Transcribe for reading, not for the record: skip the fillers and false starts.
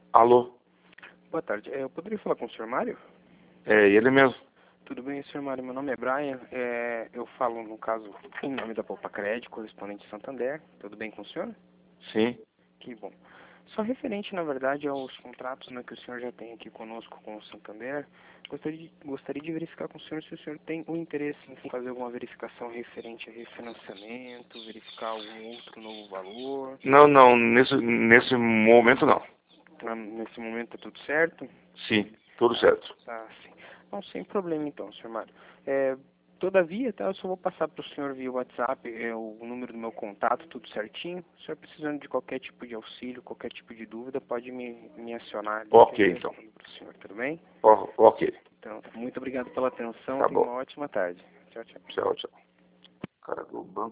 Alô? Boa tarde. Eu poderia falar com o senhor Mário? É ele mesmo. Tudo bem, senhor Mário? Meu nome é Brian. Eu falo, no caso, em nome da Poupa Crédito, correspondente de Santander. Tudo bem com o senhor? Sim. Que bom. Só referente, na verdade, aos contratos, né, que o senhor já tem aqui conosco com o Santander, gostaria de verificar com o senhor se o senhor tem o interesse em fazer alguma verificação referente a refinanciamento, verificar algum outro novo valor. Não, nesse momento não. Nesse momento é tudo certo? Sim, tudo certo. Tá, sim. Não, sem problema então, senhor Mário. Todavia, tá, eu só vou passar para o senhor via WhatsApp o número do meu contato, tudo certinho. Se o senhor precisando de qualquer tipo de auxílio, qualquer tipo de dúvida, pode me acionar ali. Ok, que eu então. respondo para o senhor, tudo bem? Ok. Então, muito obrigado pela atenção, Tá tenha uma bom. ótima tarde. Tchau, tchau. Tchau, tchau. Cara do banco.